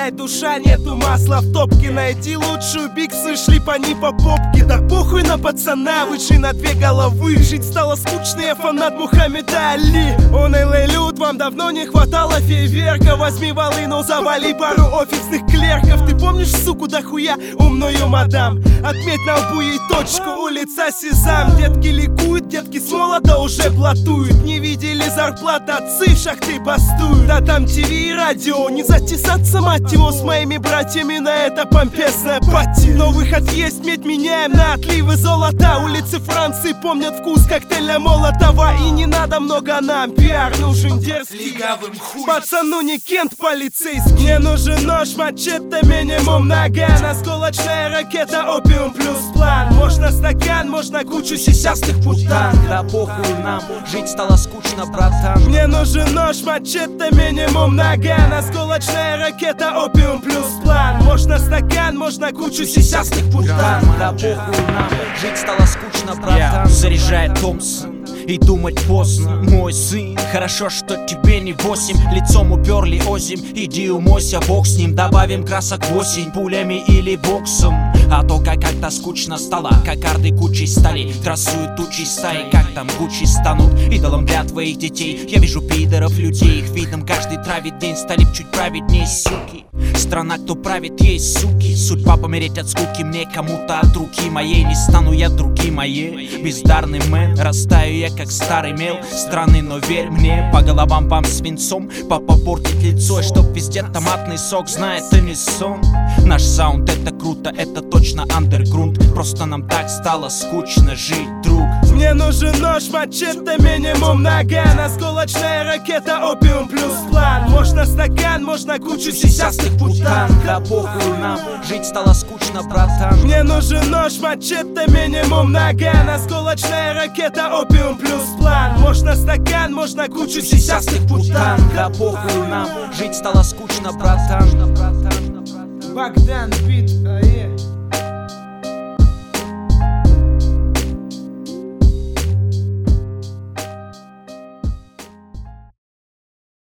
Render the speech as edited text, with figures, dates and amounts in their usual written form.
блядь, душа, нету масла в топке. Найти лучшую биксы, шлипани по попке. Да похуй на пацана, выше на 2 головы. Жить стало скучно, я фанат Мухаммеда Али. Он люд, вам давно не хватало фейверка. Возьми волыну, завали пару офисных клерков. Ты помнишь, суку, дохуя умную мадам? Отметь на лбу ей точку, улица Сезам. Детки ликуют, детки с молода уже блатуют. Не видели зарплат, отцы в шахты бастуют. Да там ТВ и радио, не затесаться, мать его, с моими братьями на это помпезное пати. Но выход есть, медь меняем на отливы золота. Улицы Франции помнят вкус коктейля Молотова. И не надо много нам, пиар нужен дерзкий. Пацану не Кент полицейский. Мне нужен нож, мачете, минимум наган. Осколочная ракета, опиум плюс план. Можно стакан, можно кучу сисястых путан. Да похуй нам, жить стало скучно, братан. Мне нужен нож, мачете, минимум наган. Осколочная ракета, опиум плюс план. Можно стакан, можно кучу сисястых путан. Да похуй нам, жить стало скучно, братан. Заряжает Томпсон и думать поздно. Мой сын, хорошо, что тебе не 8. Лицом уперли озим, иди умойся, бог с ним. Добавим красок в осень, пулями или боксом. А то как-то скучно стало, кокарды кучей стали. Трассуют тучи стаи, как там Гуччи станут идолом для твоих детей. Я вижу пидоров, людей, их видом каждый травит день. Стали чуть праведнее, суки. Страна, кто правит, есть суки. Судьба помереть от скуки мне кому-то от руки моей. Не стану я други моей. Бездарный мэн, растаю я как старый мел. Странный, но верь мне, по головам вам свинцом. Папа портит лицо, и чтоб везде томатный сок. Знает, это не сон. Наш саунд это круто, это точно андерграунд. Просто нам так стало скучно жить, друг. Мне нужен нож, мачете, минимум наган. Осколочная ракета, опиум плюс план. Можно стакан, можно кучу сисястых путан. Да похуй нам, жить стало скучно, братан. Мне нужен нож, мачете, минимум наган. Осколочная ракета, опиум плюс план. Можно стакан, можно кучу сисястых путан. Да похуй нам, жить стало скучно, братан. Богдан бит,